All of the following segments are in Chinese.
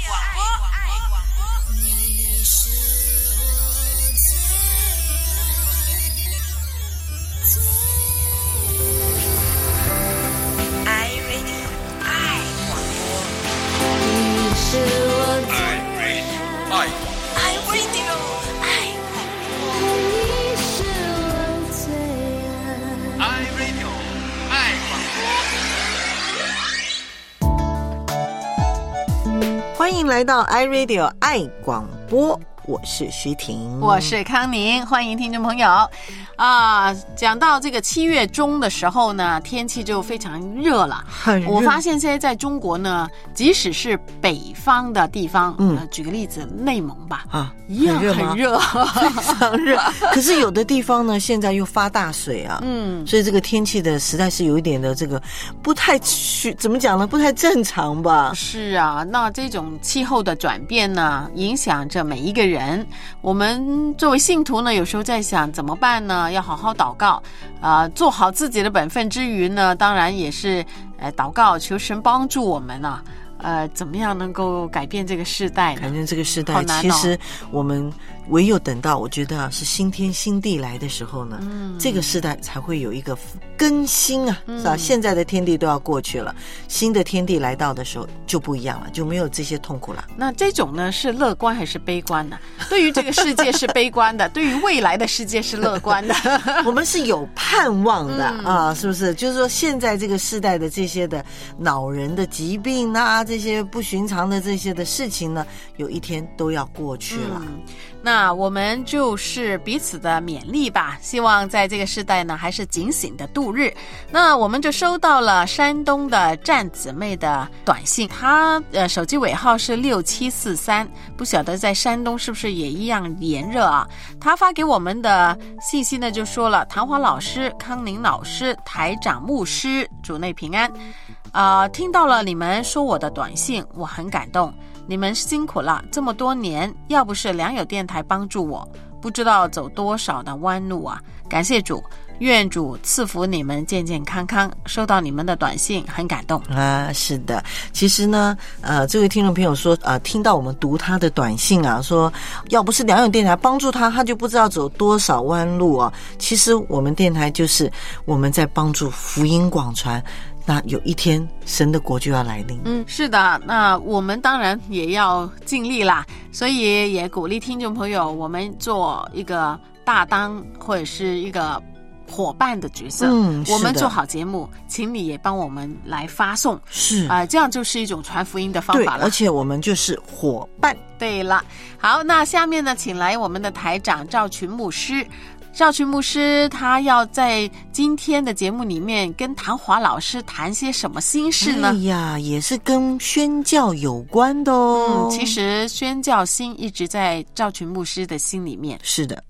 欢迎来到 iRadio 爱广播，我是徐婷， 我是康宁，欢迎听众朋友讲到这个7月中的时候呢，天气就非常热了， 很热。 我发现现在在中国呢，即使是北方的地方，举个例子，内蒙吧，一样很热， 非常热。可是有的地方呢，现在又发大水啊，所以这个天气的实在是有一点的这个不太怎么讲呢，不太正常吧？ 是啊，那这种气候的转变呢，影响着每一个人。我们作为信徒呢，有时候在想怎么办呢？要好好祷告，做好自己的本分之余呢，当然也是祷告求神帮助我们啊。怎么样能够改变这个世代呢？ 改变这个世代，其实我们唯有等到我觉得是新天新地来的时候呢，这个世代才会有一个更新啊，是吧？现在的天地都要过去了，新的天地来到的时候就不一样了，就没有这些痛苦了。 那这种呢是乐观还是悲观呢？对于这个世界是悲观的，对于未来的世界是乐观的。 我们是有盼望的是不是？就是说现在这个世代的这些的恼人的疾病啊，这些不寻常的这些的事情呢，有一天都要过去了。 那我们就是彼此的勉励吧，希望在这个时代呢还是警醒的度日。那我们就收到了山东的战姊妹的短信，她手机尾号是6743，不晓得在山东是不是也一样炎热啊？她发给我们的信息呢就说了，谭华老师、康宁老师、台长、牧师，主内平安。听到了你们说我的短信，我很感动，你们辛苦了这么多年，要不是良友电台帮助我，不知道走多少的弯路啊！感谢主，愿主赐福你们健健康康。收到你们的短信很感动是的。其实呢这位听众朋友说听到我们读他的短信啊，说要不是良友电台帮助他，他就不知道走多少弯路啊。其实我们电台就是我们在帮助福音广传，那有一天神的国就要来临。 是的，那我们当然也要尽力啦，所以也鼓励听众朋友，我们做一个大当或者是一个伙伴的角色，我们做好节目，请你也帮我们来发送， 是这样就是一种传福音的方法了。 对，而且我们就是伙伴。 对了，好，那下面呢，请来我们的台长赵群牧师。赵群牧师他要在今天的节目里面跟谭华老师谈些什么心事呢？ 也是跟宣教有关的哦。 其实宣教心一直在赵群牧师的心里面。 是的。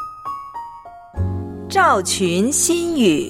赵群心语。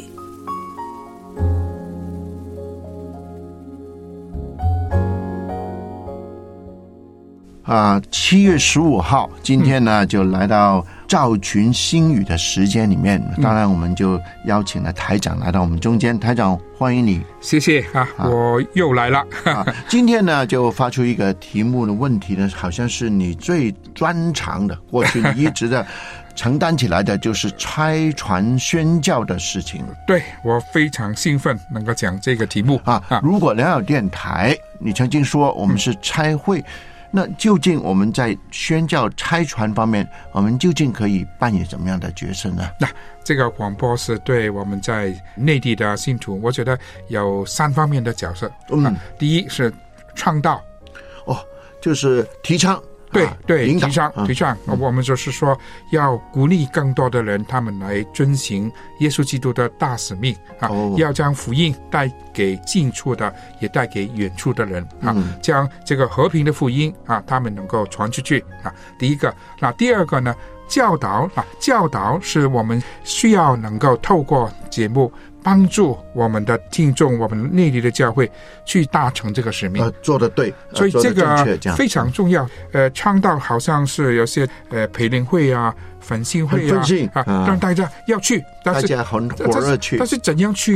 7月15号，今天呢就来到赵群心语的时间里面，当然我们就邀请了台长来到我们中间。台长，欢迎你。 谢谢我又来了。 今天呢就发出一个题目的问题呢，好像是你最专长的，过去你一直的承担起来的就是差传宣教的事情。 对，我非常兴奋能够讲这个题目如果良友电台你曾经说我们是差会，那究竟我们在宣教差传方面，我们究竟可以扮演什么样的角色呢？ 那这个广播是对我们在内地的信徒，我觉得有3方面的角色。第一是倡导， 就是提倡。 对，提倡，我们就是说要鼓励更多的人，他们来遵行耶稣基督的大使命要将福音带给近处的，也带给远处的人将这个和平的福音他们能够传出去第一个。那第二个呢，教导是我们需要能够透过节目帮助我们的听众，我们内地的教会去达成这个使命。 做得对， 所以这个非常重要。倡导好像是有些培灵会粉信会让大家要去， 大家很火热去。 但是怎样去呢？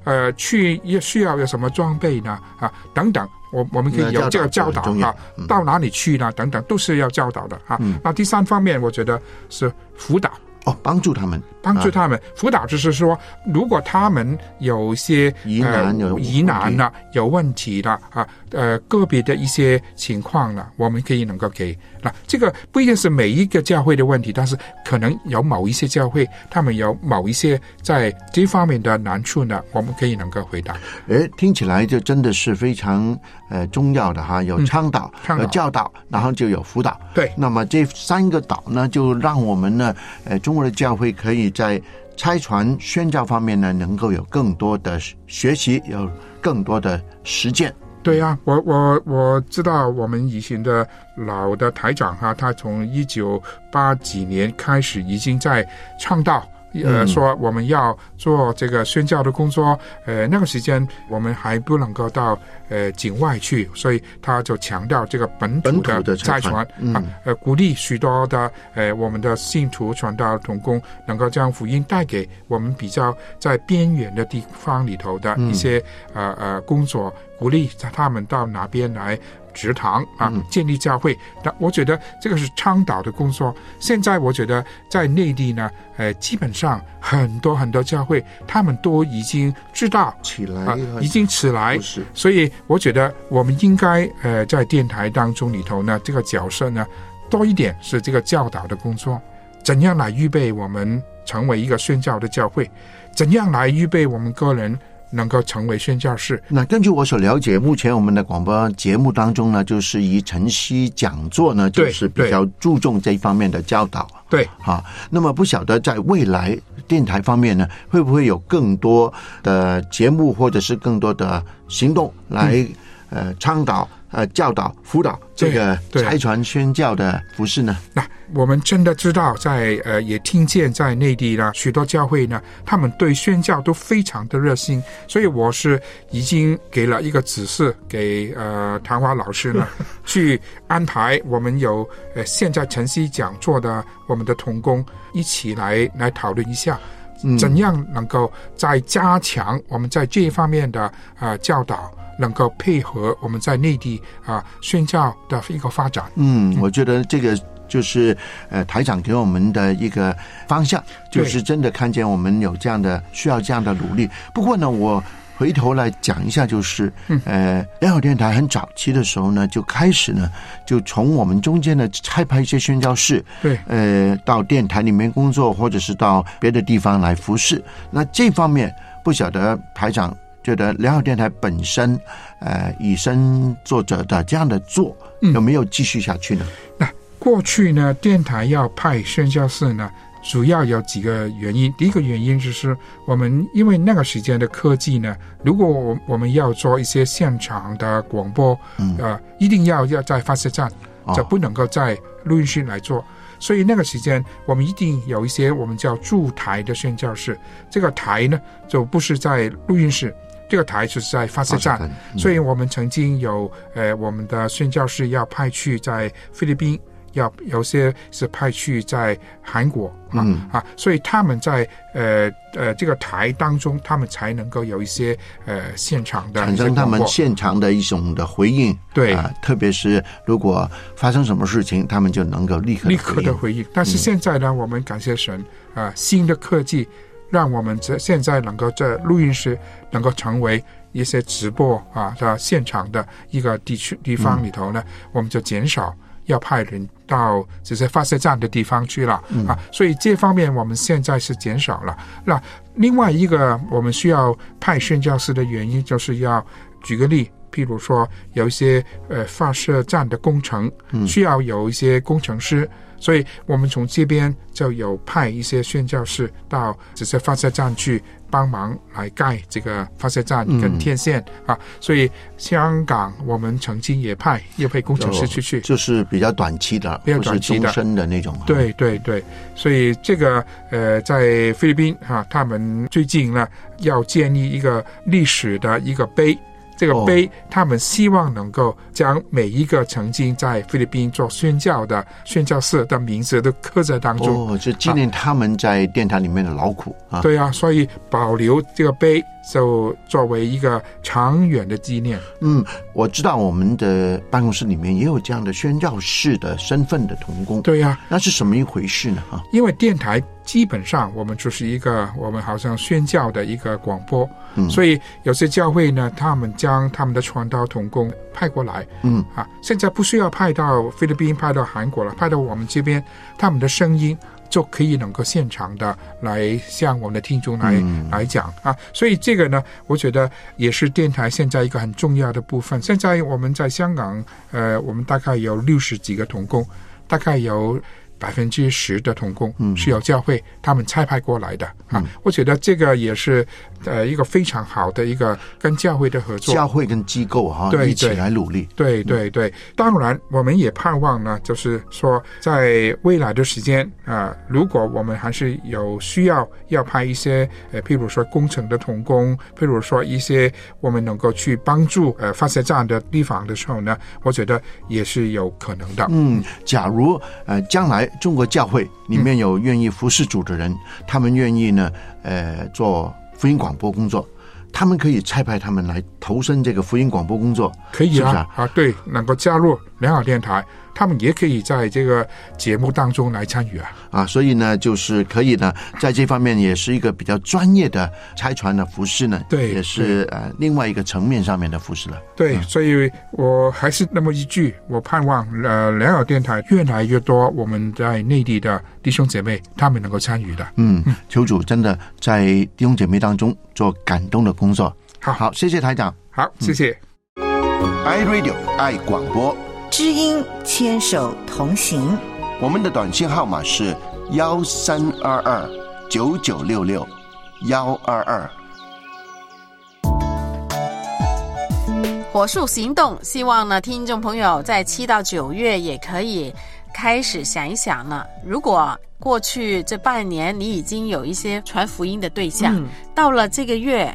去也需要有什么装备呢？等等，我们可以有这个教导到哪里去呢？等等，都是要教导的那第三方面，我觉得是辅导。 帮助他们， 辅导就是说，如果他们有一些疑难了、有问题了个别的一些情况了，我们可以能够给这个不一定是每一个教会的问题，但是可能有某一些教会，他们有某一些在这方面的难处呢，我们可以能够回答。 听起来就真的是非常重要的有倡导、有教导，然后就有辅导。 对， 那么这三个导呢，就让我们呢，中国的教会可以在差传宣教方面呢，能够有更多的学习，有更多的实践。 对啊，我知道我们以前的老的台长他从1980几年开始已经在倡导说我们要做这个宣教的工作，那个时间我们还不能够到境外去，所以他就强调这个本土的差传鼓励许多的我们的信徒传道同工能够将福音带给我们比较在边缘的地方里头的一些工作，鼓励他们到哪边来植堂建立教会。但我觉得这个是倡导的工作。现在我觉得在内地呢，基本上很多教会他们都已经知道已经起来，所以我觉得我们应该在电台当中里头呢，这个角色呢多一点是这个教导的工作，怎样来预备我们成为一个宣教的教会，怎样来预备我们个人能够成为宣教士。 那根据我所了解，目前我们的广播节目当中呢，就是以晨曦讲座呢，就是比较注重这一方面的教导。 对， 那么不晓得在未来电台方面呢，会不会有更多的节目或者是更多的行动来倡导、教导、辅导这个差传宣教的服事呢？ 那我们真的知道也听见在内地呢，许多教会呢，他们对宣教都非常的热心，所以我是已经给了一个指示给谭华老师呢去安排我们有现在晨曦讲座的我们的同工一起来讨论一下怎样能够再加强我们在这一方面的教导，能够配合我们在内地宣教的一个发展。 我觉得这个就是台长给我们的一个方向，就是真的看见我们有这样的需要这样的努力。不过呢，我回头来讲一下，就是良好电台很早期的时候呢，就开始呢，就从我们中间的差派一些宣教士，到电台里面工作，或者是到别的地方来服侍。那这方面不晓得台长觉得良好电台本身以身作则的这样的做，有没有继续下去呢？ 那过去呢，电台要派宣教士呢，主要有几个原因。第一个原因就是我们因为那个时间的科技呢，如果我们要做一些现场的广播，一定要在发射站，就不能够在录音室来做。所以那个时间我们一定有一些我们叫驻台的宣教士，这个台呢就不是在录音室，这个台就是在发射站。所以我们曾经有我们的宣教士要派去在菲律宾，有些是派去在韩国所以他们在这个台当中，他们才能够有一些现场的产生他们现场的一种的回应。 对， 特别是如果发生什么事情，他们就能够立刻的回应。 但是现在呢，我们感谢神新的科技让我们现在能够在录音室能够成为一些直播的现场的一个地方里头呢，我们就减少要派人到这些发射站的地方去了所以这方面我们现在是减少了。那另外一个我们需要派宣教士的原因，就是要举个例，譬如说有一些发射站的工程需要有一些工程师，所以我们从这边就有派一些宣教士到这些发射站去帮忙来盖这个发射站跟天线所以香港我们曾经也派工程师去， 就是比较短期的，不是终身的那种。 对对对，所以这个在菲律宾他们最近呢要建立一个历史的一个碑。这个碑他们希望能够将每一个曾经在菲律宾做宣教的宣教士的名字都刻在当中就纪念他们在电台里面的劳苦对所以保留这个碑就作为一个长远的纪念。 我知道我们的办公室里面也有这样的宣教士的身份的同工。 对呀， 那是什么一回事呢？ 因为电台基本上我们就是一个我们好像宣教的一个广播，所以有些教会呢，他们将他们的传道同工派过来，现在不需要派到菲律宾、派到韩国了，派到我们这边，他们的声音就可以能够现场的来向我们的听众来讲所以这个呢，我觉得也是电台现在一个很重要的部分。现在我们在香港，我们大概有60几个同工，大概有10%的同工是由教会他们差派过来的我觉得这个也是一个非常好的一个跟教会的合作， 教会跟机构一起来努力。 对对对，当然我们也盼望呢，就是说在未来的时间如果我们还是有需要派一些譬如说工程的同工，譬如说一些我们能够去帮助发射站的地方的时候呢，我觉得也是有可能的。 假如将来中国教会里面有愿意服侍主的人，他们愿意呢做福音广播工作，他们可以差派他们来投身这个福音广播工作， 可以是不是对，能够加入良好电台，他们也可以在这个节目当中来参与所以呢，就是可以呢，在这方面也是一个比较专业的差传的服事呢， 对， 也是另外一个层面上面的服事了。 对，所以我还是那么一句，我盼望良好电台越来越多我们在内地的弟兄姐妹他们能够参与的。 求主真的在弟兄姐妹当中做感动的工作。好，谢谢台长。 好，谢谢。 iRadio 爱广播， 知音牵手同行。 我们的短信号码是132299661222。 火速行动，希望呢，听众朋友在7到9月也可以开始想一想呢，如果过去这半年你已经有一些传福音的对象，到了这个月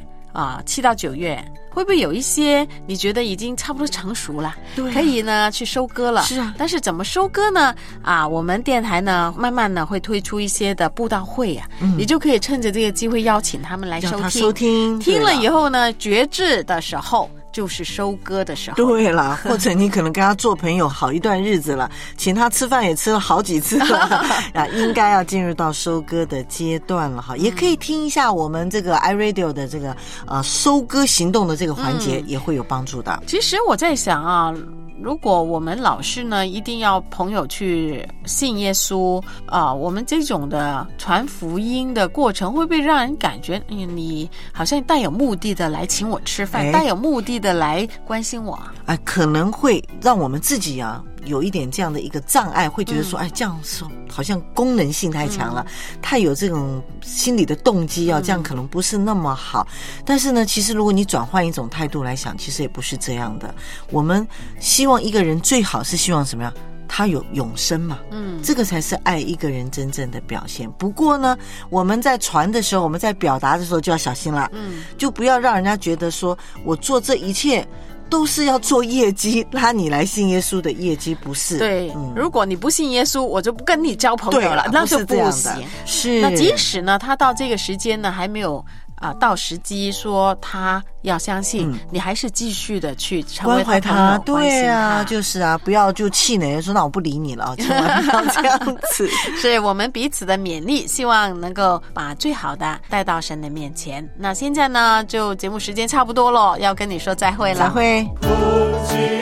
7到9月，会不会有一些你觉得已经差不多成熟了，可以呢去收割了？ 是啊， 但是怎么收割呢？我们电台呢慢慢呢会推出一些的布道会你就可以趁着这个机会邀请他们来收听，听了以后呢，决志的时候就是收割的时候。 对了，或者你可能跟他做朋友好一段日子了，请他吃饭也吃了好几次了应该要进入到收割的阶段了也可以听一下我们这个 iRadio 的这个收割行动的这个环节，也会有帮助的。 其实我在想如果我们老是呢一定要朋友去信耶稣我们这种的传福音的过程会不会让人感觉你好像带有目的的来请我吃饭，带有目的的来关心我可能会让我们自己有一点这样的一个障碍，会觉得说这样说好像功能性太强了，太有这种心理的动机这样可能不是那么好。但是呢，其实如果你转换一种态度来想，其实也不是这样的。我们希望一个人最好是希望什么样？他有永生嘛，这个才是爱一个人真正的表现。不过呢，我们在传的时候，我们在表达的时候就要小心了，就不要让人家觉得说我做这一切都是要做业绩，拉你来信耶稣的业绩，不是。 对，如果你不信耶稣，我就不跟你交朋友了，那就不行。 是， 那即使呢，他到这个时间呢还没有到时机说他要相信，你还是继续的去成为他朋友， 对啊，就是不要就气馁说那我不理你了，千万不要这样子。 是我们彼此的勉励，希望能够把最好的带到神的面前。那现在呢，就节目时间差不多了，要跟你说再会了。 再会。